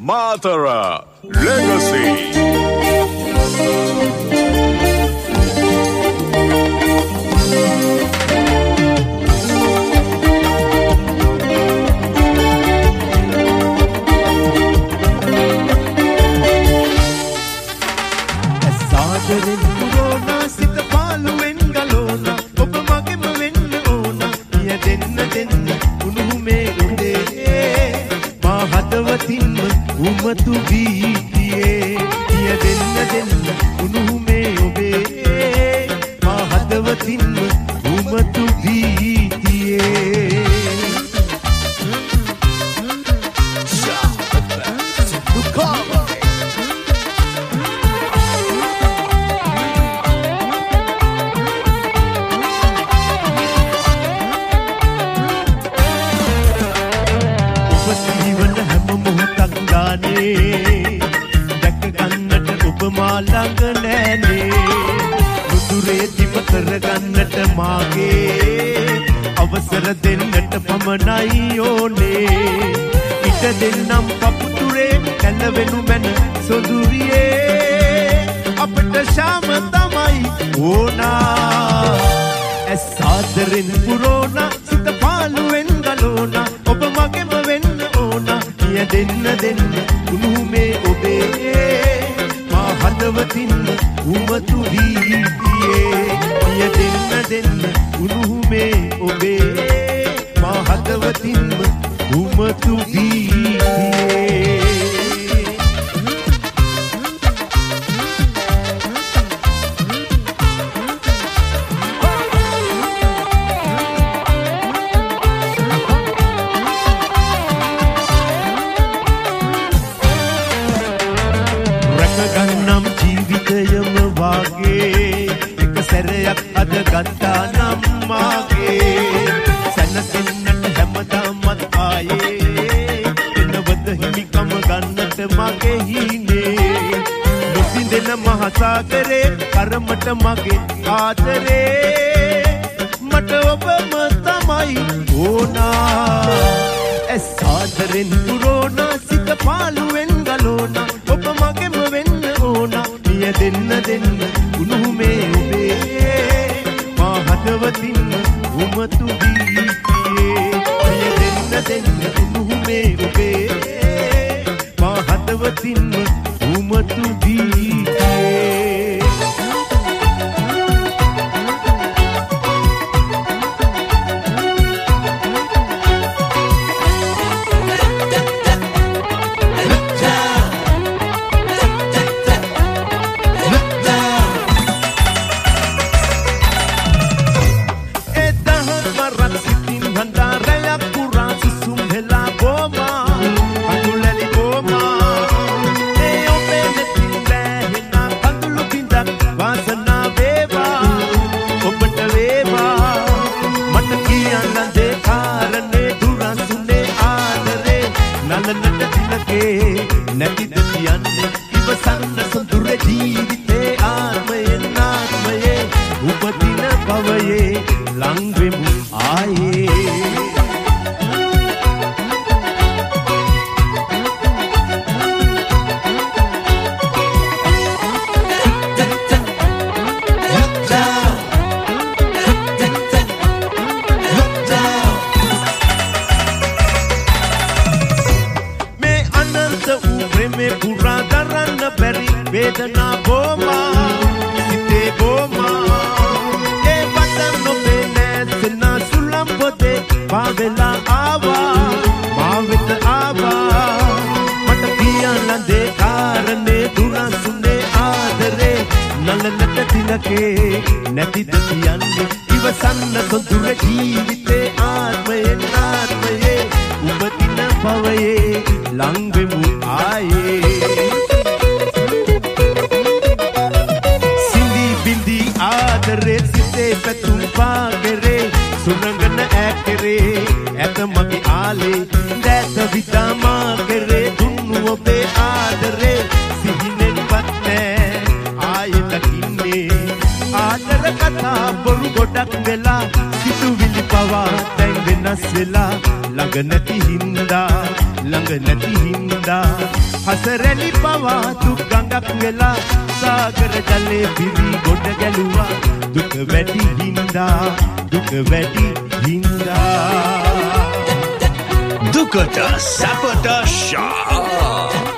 Matara Legacy. umatu biye diya denna unume obe ma hadwatin umatu biye ළඟ නෑනේ මුදුරේ දිව කරගන්නට මාගේ අවසර දෙන්නට පමණයි ඕනේ ඉත දෙන්නම් පපුතුරේ කැලවෙනු මැන සොඳුරියේ අපට ශාම තමයි ඕනා ඇස් ආදරෙන් පුරෝනා සිත පාළුවෙන් ගලෝනා ඔබ මගෙම වෙන්න ඕනා නිය දෙන්න උණුහුමේ ඔබේ hadwatin umatu biye diya denna unuhume obe ma hadwatin umatu biye rakagannam ජීවිතයම වාගේ එක සැරයක් අද ගත්තා නම් මාගේ සැනසෙන්නට හැමදාමත් ආයේ එනවද හිමිකම ගන්නට මගේ හිනේ නොසිඳෙන මහසාගරේ කරමට මගේ ආදරේ මට ඔබම තමයි ඕනා ඇස් ආදරෙන් පුරෝනා සිත පාළුවෙන් ගලෝනා ඔබ මගෙම වෙන්න ඕනා නිය දෙන්න උණුහුමේ ඔබේ මා හදවතින් උමතු වීතියේ නිය දෙන්න උණුහුමේ ඔබේ මා හදවතින් උමතු වීතියේ නැතිද කියන්නේ ඉවසන්න සොඳුර ජීවිතේ ආත්මයෙන් ආත්මයේ උපදින භවයේ ලං වෙමු ආයේ Vedana boma, site boma, e vatano bene, sena sulam pote, pavela ava, mavita ava, matakiya lande karane duna sunne adare, nalanata tilake, nati datiyanne, ivasanna sondura jeevite aatmaye aatmaye, upatina pavaye, langvemu aaye. ආදරේ සිතේ පැතුම් පාගරේ සුරංගන ඇකරේ ඇත මගේ ආලේ දැත විතාමා කරේ දුන්නු ඔබේ ආදරේ සිහිනෙන්වත් නෑ ආයෙ දකින්නේ ආදර කතා බොරු ගොඩක් වෙලා සිතුවිලි පවා දැන් වෙනස් වෙලා ළඟ නැති හින්දා ළඟ නැති හින්දා හසරැලි පවා දුක් ගඟක් වෙලා සාගර ජලේ පිරි ගොඩ ගැලුවා දුක වැඩි හින්දා දුකට සැපට ෂා